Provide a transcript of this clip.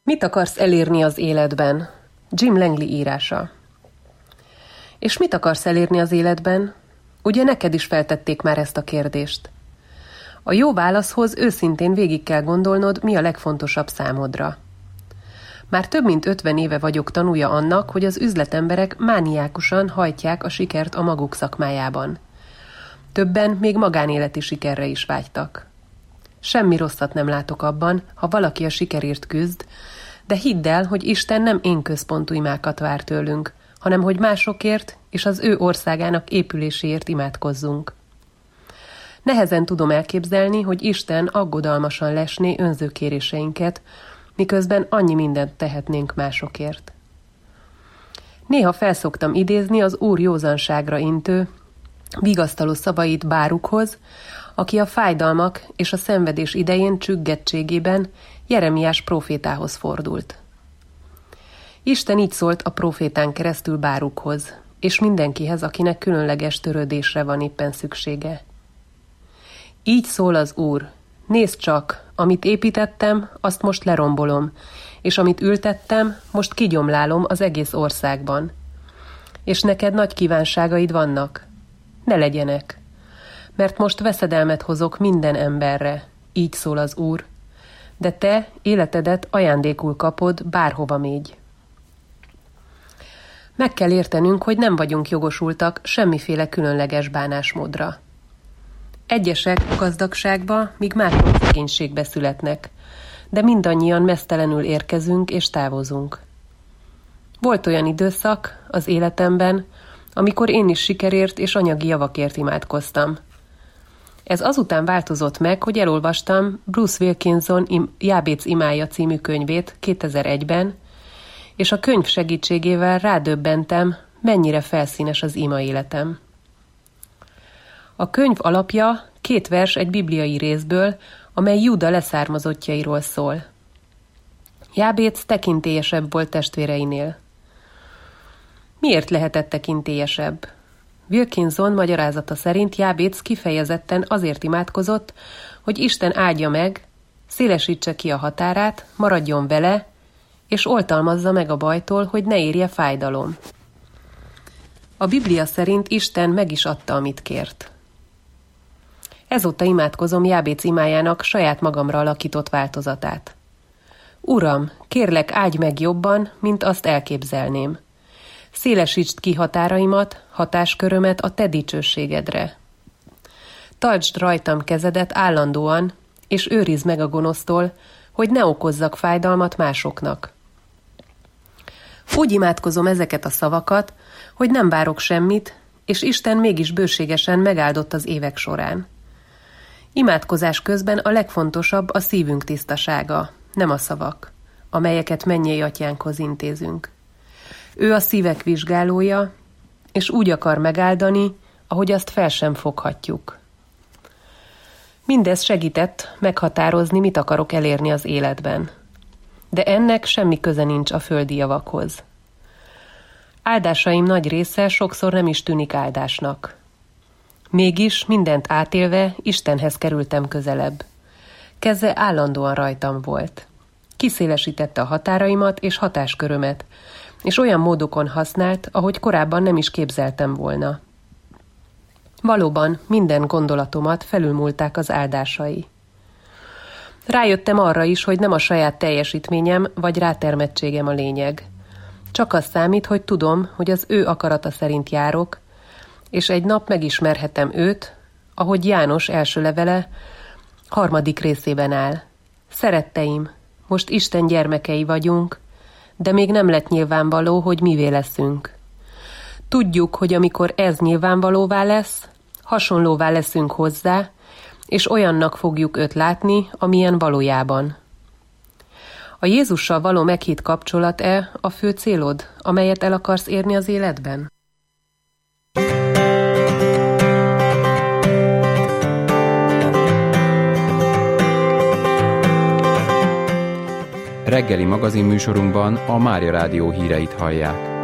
Mit akarsz elérni az életben? Jim Langley írása. És mit akarsz elérni az életben? Ugye neked is feltették már ezt a kérdést. A jó válaszhoz őszintén végig kell gondolnod, mi a legfontosabb számodra. Már több mint 50 éve vagyok tanúja annak, hogy az üzletemberek mániákusan hajtják a sikert a maguk szakmájában. Többen még magánéleti sikerre is vágytak. Semmi rosszat nem látok abban, ha valaki a sikerért küzd, de hidd el, hogy Isten nem én központú imákat vár tőlünk, hanem hogy másokért és az ő országának épüléséért imádkozzunk. Nehezen tudom elképzelni, hogy Isten aggodalmasan lesné önzőkéréseinket, miközben annyi mindent tehetnénk másokért. Néha felszoktam idézni az Úr józanságra intő, vigasztaló szavait Bárukhoz, aki a fájdalmak és a szenvedés idején csüggettségében Jeremiás prófétához fordult. Isten így szólt a prófétán keresztül Bárukhoz, és mindenkihez, akinek különleges törődésre van éppen szüksége. Így szól az Úr: nézd csak, amit építettem, azt most lerombolom, és amit ültettem, most kigyomlálom az egész országban. És neked nagy kívánságaid vannak? Ne legyenek, mert most veszedelmet hozok minden emberre, így szól az Úr, de te életedet ajándékul kapod, bárhova mégy. Meg kell értenünk, hogy nem vagyunk jogosultak semmiféle különleges bánásmódra. Egyesek gazdagságba, míg mások szegénységbe születnek, de mindannyian meztelenül érkezünk és távozunk. Volt olyan időszak az életemben, amikor én is sikerért és anyagi javakért imádkoztam. Ez azután változott meg, hogy elolvastam Bruce Wilkinson Jábéc imája című könyvét 2001-ben, és a könyv segítségével rádöbbentem, mennyire felszínes az ima életem. A könyv alapja 2 vers egy bibliai részből, amely Júda leszármazottjairól szól. Jábéc tekintélyesebb volt testvéreinél. Miért lehetett tekintélyesebb? Wilkinson magyarázata szerint Jábéc kifejezetten azért imádkozott, hogy Isten áldja meg, szélesítse ki a határát, maradjon vele, és oltalmazza meg a bajtól, hogy ne érje fájdalom. A Biblia szerint Isten meg is adta, amit kért. Ezóta imádkozom Jábéc imájának saját magamra alakított változatát. Uram, kérlek, áldj meg jobban, mint azt elképzelném. Szélesítsd ki határaimat, hatáskörömet a te dicsőségedre. Tartsd rajtam kezedet állandóan, és őrizd meg a gonosztól, hogy ne okozzak fájdalmat másoknak. Úgy imádkozom ezeket a szavakat, hogy nem várok semmit, és Isten mégis bőségesen megáldott az évek során. Imádkozás közben a legfontosabb a szívünk tisztasága, nem a szavak, amelyeket mennyei atyánkhoz intézünk. Ő a szívek vizsgálója, és úgy akar megáldani, ahogy azt fel sem foghatjuk. Mindez segített meghatározni, mit akarok elérni az életben. De ennek semmi köze nincs a földi javakhoz. Áldásaim nagy része sokszor nem is tűnik áldásnak. Mégis mindent átélve Istenhez kerültem közelebb. Keze állandóan rajtam volt. Kiszélesítette a határaimat és hatáskörömet, és olyan módokon használt, ahogy korábban nem is képzeltem volna. Valóban minden gondolatomat felülmúlták az áldásai. Rájöttem arra is, hogy nem a saját teljesítményem vagy rátermettségem a lényeg. Csak az számít, hogy tudom, hogy az ő akarata szerint járok, és egy nap megismerhetem őt, ahogy János első levele 3. részében áll. Szeretteim, most Isten gyermekei vagyunk, de még nem lett nyilvánvaló, hogy mivé leszünk. Tudjuk, hogy amikor ez nyilvánvalóvá lesz, hasonlóvá leszünk hozzá, és olyannak fogjuk őt látni, amilyen valójában. A Jézussal való meghitt kapcsolat-e a fő célod, amelyet el akarsz érni az életben? Reggeli magazinműsorunkban a Mária Rádió híreit hallják.